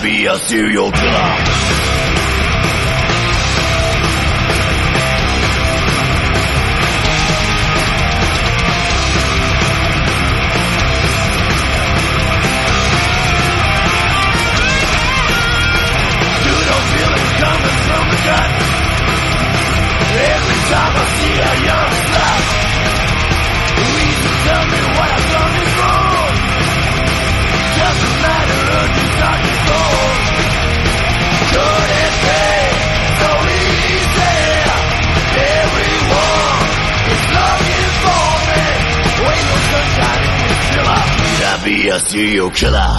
be a serial killer? Every time I see a young slut, please tell me what I've done is wrong. Doesn't matter who decides to go. Could it be so easy? Everyone is looking for me. Wait no sunshine in this killer. Could I be a serial killer?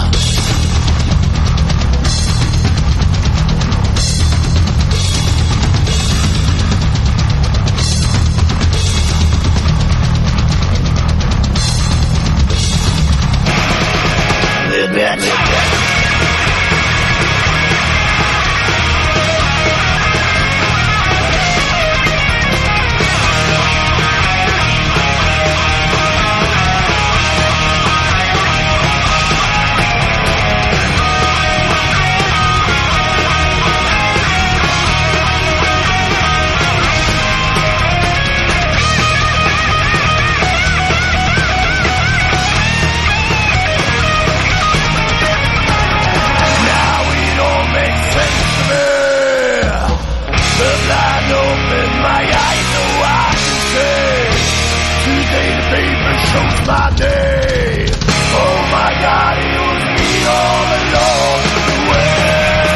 My day. Oh my God, it was me all along the way.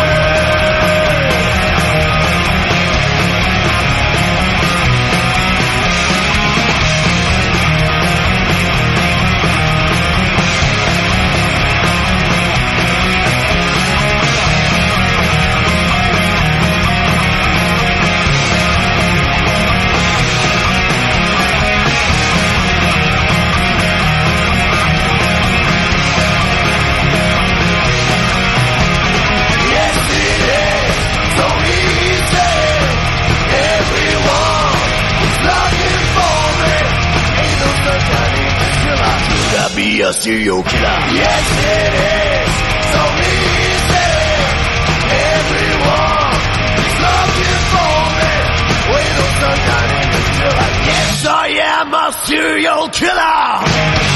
Be a serial killer. Yes, it is so easy. Everyone is looking for me. Wait no sunshine in the killer. Yes, I am a serial killer.